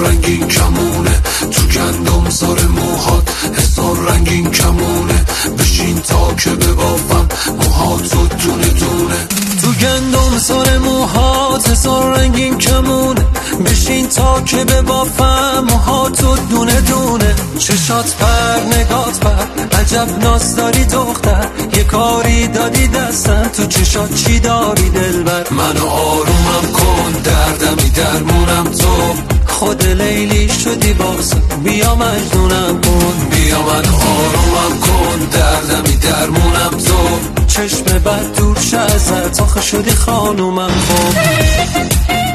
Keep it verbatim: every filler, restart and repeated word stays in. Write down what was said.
رنگین کمونه، تو گندم سر موهات حسار رنگین کمونه. بشین تا که ببافم موهاتو دونه دونه. تو گندم سر موهات حسار رنگین کمونه، بشین تا که ببافم موهاتو دونه دونه. چشات پر نگات پر عجب ناز داری دختر، یه کاری دادی دستم تو چشات چی داری دلبر. منو آرومم کن دردمی درمونم تو، خود لیلی شدی باسم بیا مجنونم کن. بیا منو آرومم کن دردمی درمونم تو، چشم بد دور شه ازت آخه شدی خانومم کن.